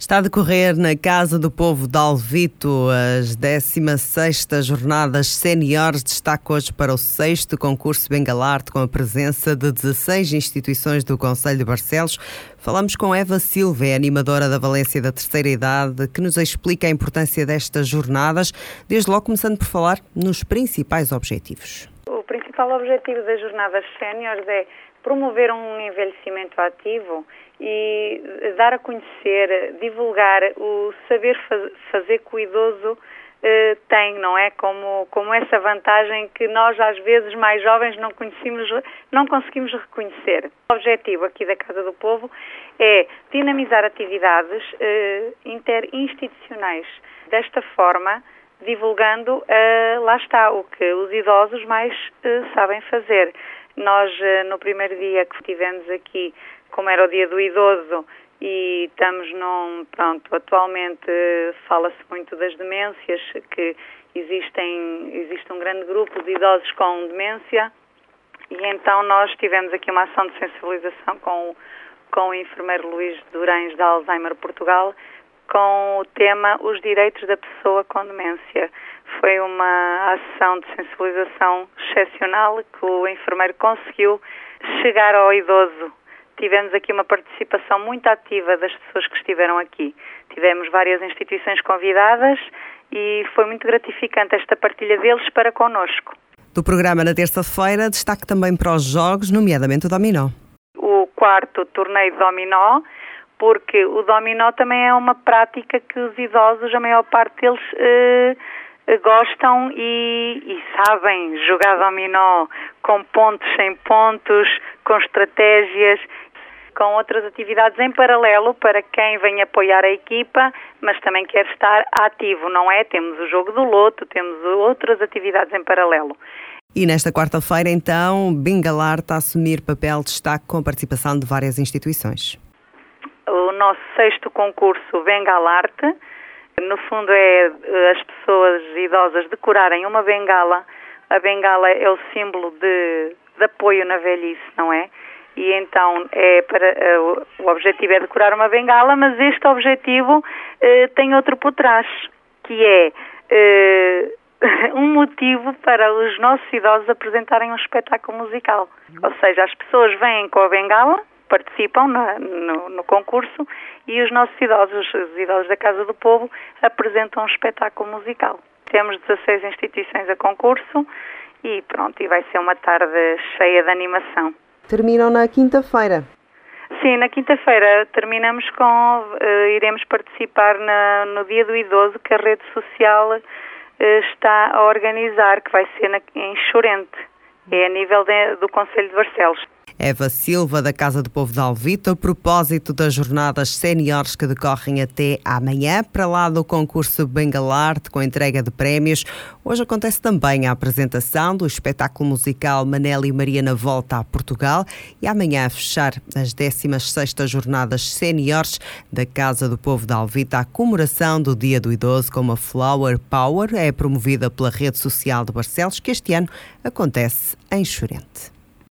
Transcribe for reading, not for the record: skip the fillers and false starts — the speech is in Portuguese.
Está a decorrer na Casa do Povo de Alvito as 16ª Jornadas Séniores. Destaque hoje para o 6º concurso Bengalarte, com a presença de 16 instituições do Concelho de Barcelos. Falamos com Eva Silva, animadora da Valência da Terceira Idade, que nos explica a importância destas jornadas, desde logo começando por falar nos principais objetivos. O principal objetivo das Jornadas Séniores é promover um envelhecimento ativo e dar a conhecer, divulgar o saber fazer que o idoso tem, não é? Como essa vantagem que nós, às vezes, mais jovens, não conseguimos reconhecer. O objetivo aqui da Casa do Povo é dinamizar atividades interinstitucionais. Desta forma, divulgando, lá está, o que os idosos mais sabem fazer. Nós, no primeiro dia que tivemos aqui, como era o Dia do Idoso, e estamos atualmente fala-se muito das demências, que existe um grande grupo de idosos com demência, e então nós tivemos aqui uma ação de sensibilização com o enfermeiro Luís Durães da Alzheimer Portugal, com o tema Os Direitos da Pessoa com Demência. Foi uma ação de sensibilização excepcional que o enfermeiro conseguiu chegar ao idoso. Tivemos aqui uma participação muito ativa das pessoas que estiveram aqui. Tivemos várias instituições convidadas e foi muito gratificante esta partilha deles para connosco. Do programa na terça-feira, destaque também para os jogos, nomeadamente o dominó. O 4º torneio de dominó, porque o dominó também é uma prática que os idosos, a maior parte deles, gostam e sabem jogar dominó com pontos, sem pontos, com estratégias, com outras atividades em paralelo para quem vem apoiar a equipa, mas também quer estar ativo, não é? Temos o jogo do loto, temos outras atividades em paralelo. E nesta quarta-feira, então, Bengalarte a assumir papel de destaque com a participação de várias instituições. O nosso 6º concurso Bengalarte, no fundo é as pessoas idosas decorarem uma bengala. A bengala é o símbolo de apoio na velhice, não é? E então o objetivo é decorar uma bengala, mas este objetivo tem outro por trás, que é um motivo para os nossos idosos apresentarem um espetáculo musical. Ou seja, as pessoas vêm com a bengala, participam no concurso, e os nossos idosos, os idosos da Casa do Povo, apresentam um espetáculo musical. Temos 16 instituições a concurso e vai ser uma tarde cheia de animação. Terminam na quinta-feira? Sim, na quinta-feira terminamos iremos participar no Dia do Idoso, que a rede social está a organizar, que vai ser em Chorente, é a nível do Concelho de Barcelos. Eva Silva, da Casa do Povo de Alvito, a propósito das jornadas séniores que decorrem até amanhã, para lá do concurso Bengalarte, com entrega de prémios. Hoje acontece também a apresentação do espetáculo musical Manela e Maria na Volta a Portugal, e amanhã a fechar as 16ª Jornadas Séniores da Casa do Povo de Alvito, a comemoração do Dia do Idoso com uma Flower Power, é promovida pela rede social de Barcelos, que este ano acontece em Chorente.